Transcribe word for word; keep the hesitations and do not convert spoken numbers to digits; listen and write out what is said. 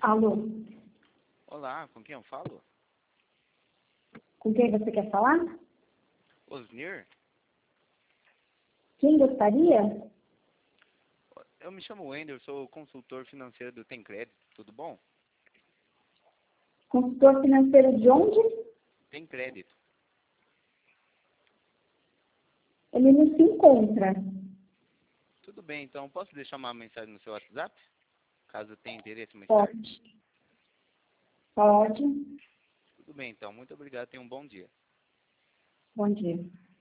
Alô, Olá, com quem eu falo? com quem você quer falar? Osnir? Quem gostaria? Eu me chamo Wender, sou consultor financeiro do Tem Crédito, tudo bom? Consultor financeiro de onde? Tem Crédito. Ele não se encontra. Tudo bem, então posso deixar uma mensagem no seu WhatsApp? Caso tenha interesse mais tarde? Pode. Pode. Tudo bem, então. Muito obrigado. Tenha um bom dia. Bom dia.